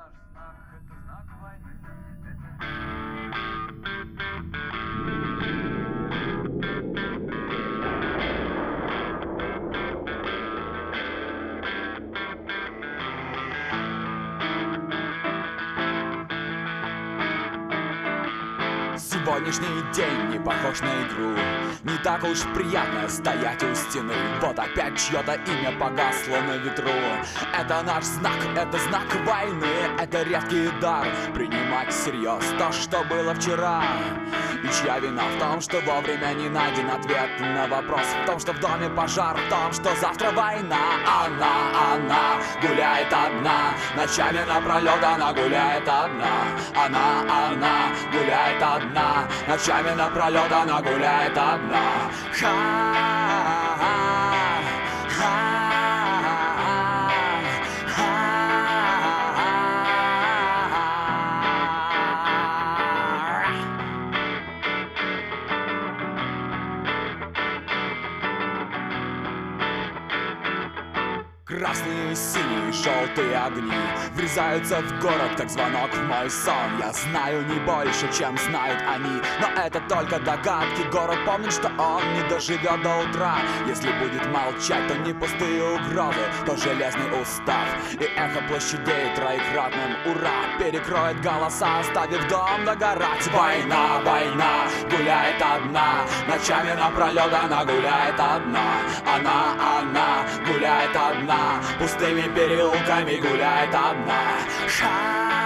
наш знак, это знак войны. Сегодняшний день не похож на игру. Не так уж приятно стоять у стены. Вот опять чье-то имя погасло на ветру. Это наш знак, это знак войны. Это редкий дар принимать всерьез то, что было вчера. И чья вина в том, что вовремя не найден ответ на вопрос. В том, что в доме пожар, в том, что завтра война. Она гуляет одна. Ночами напролет она гуляет одна. Она гуляет одна. Ночами напролет она гуляет одна. Красные, синие, желтые огни врезаются в город, как звонок в мой сон. Я знаю не больше, чем знают они, но это только догадки. Город помнит, что он не доживет до утра. Если будет молчать, то не пустые угрозы, то железный устав. И эхо площадей троекратным ура перекроет голоса, оставив дом догорать. Война, война, гуляет одна. Ночами напролет она гуляет одна. Она гуляет одна. Пустыми переулками гуляет одна.